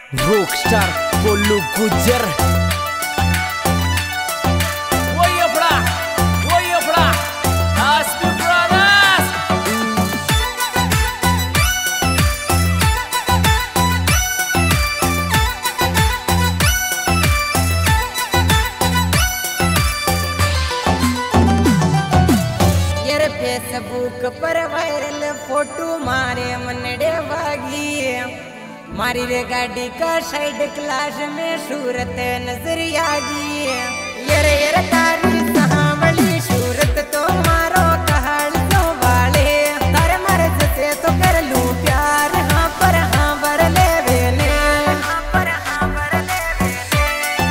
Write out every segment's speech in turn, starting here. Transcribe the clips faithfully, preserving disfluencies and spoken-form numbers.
Rockstar Polo Gujar. Woi अपना, woi अपना, Aspi Brothers. यार फेसबुक पर वायरल फोटो मारे मनडे वागी मारी रे गाड़ी का साइड क्लास में सूरत नजर आगी यार यार तारी सावली सूरत तो मारो कहाल तो वाले तारे मर्द से तो कर लूं प्यार हाँ पर हाँ बर ले वेने हाँ पर हाँ बर ले वेने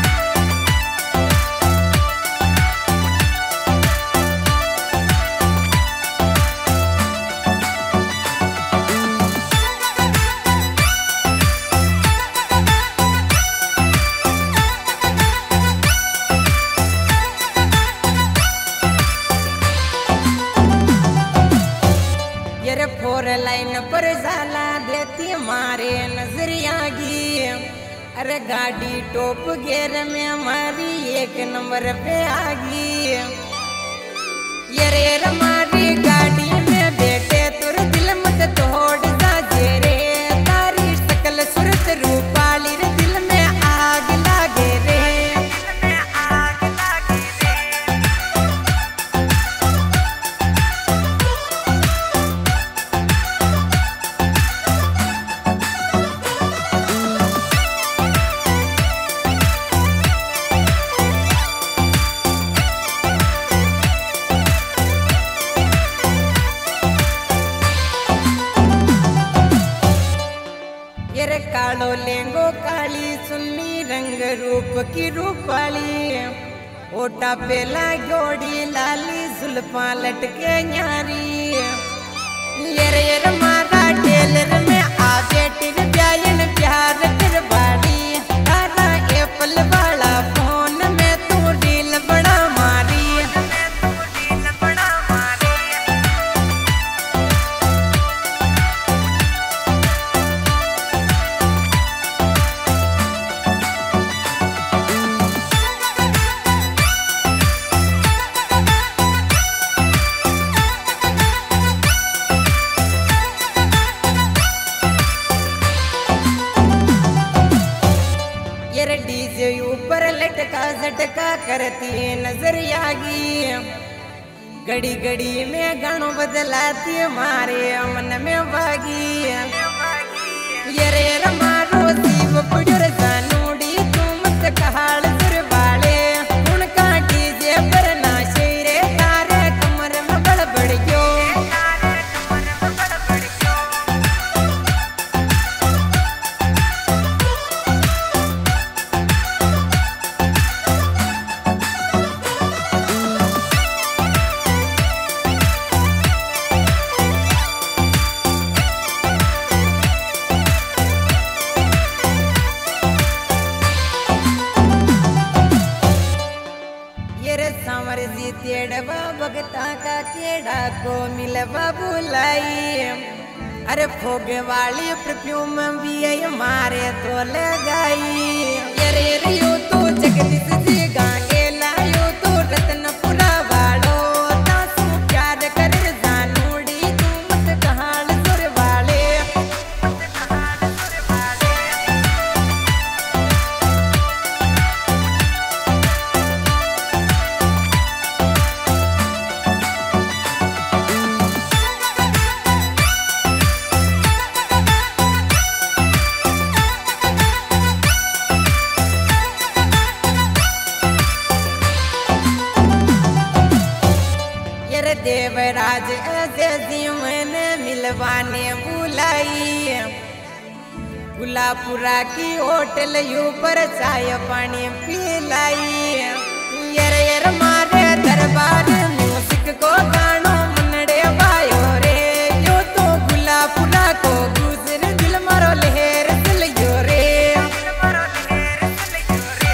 यार फोर लाइन पर जाला देती मारे नजर आगी अरे गाड़ी टॉप गेयर में हमारी एक नंबर पे आगी यार यार हमारी गाड़ी में बैठे तुर दिल मत तोड़ जा जेरे तारी शकल सूरत रूपाली रे दिल में आग लागे रे दिल में आग लागे रे यार कालो लेंगो काली सुन्नी रंग रूप की रूपाली ओटा पेला गोड़ी लाली जुल्फा लटके न्यारी यार यार मारा टेलर में आ बेटी ब्यायन प्यार कर बाड़ी तारा एप्पल वाला फोन में तू रील बड़ा मारी मैं तू रील बड़ा मारी यार डीजे ऊपर लटका झटका करती नजर आगी घड़ी घड़ी में गानों बदलाती मारे मन में बागी यार यार मारो शिव पुजर जानूड़ी तू मत कहाड़ सुर बाले उनका डीजे पर ना शेरे तारे कमर में बड़बड़ क्यों तारे कमर में बड़बड़ क्यों सांवर जी तेड़वा भगता का केड़ा को मिलवा बुलाई अरे फोगे वाली परफ्यूम भी है मारे तो लगाई यारे रे यू तो जगदीश जी गांगे लायो तो रत्नपुरा वालो तासु प्यार कर जानूड़ी तू मत कहाल सुर वाले मत कहाल सुर वाले देवराज ऐसे जीवन मिलवाने बुलाई गुलापुरा की होटल ऊपर चाय पानी पिलाई यार यार मारे दरबार म्यूजिक को गानो मनडे वायो रे यो तो गुलापुरा को गुजर दिल मारो लहर चलियो रे दिल मारो लहर चलियो रे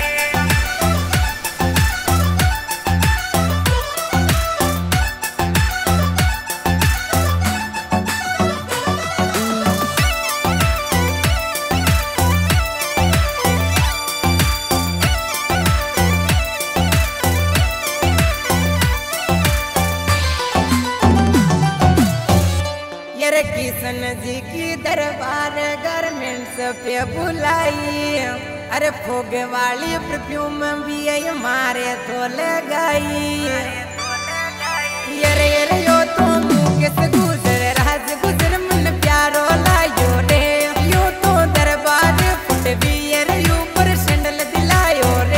यार किशन जी की दरबार गारमेंट्स पे बुलाई, अरे फोग वाली परफ्यूम भी हमारे तो लगाई। यार यार यो तो मुँह से गुजर राज गुजर मन प्यारो लायो रे, यो तो दरबार फुट भी यार ऊपर सैंडल दिलायो रे।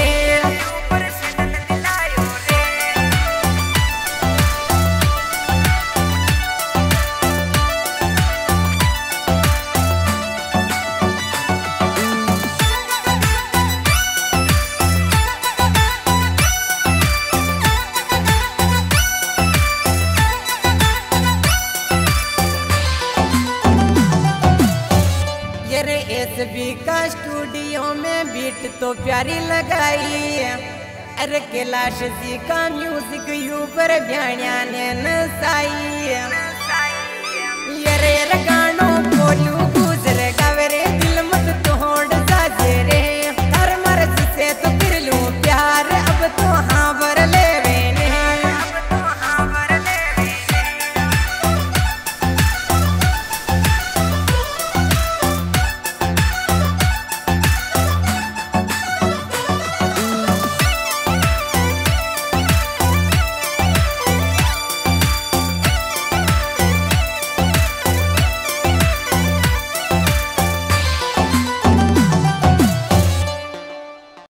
एसबी का स्टूडियो में बीट तो प्यारी लगाई, अरे कैलाश जी का म्यूजिक यूपर भ्याणिया ने नसाई।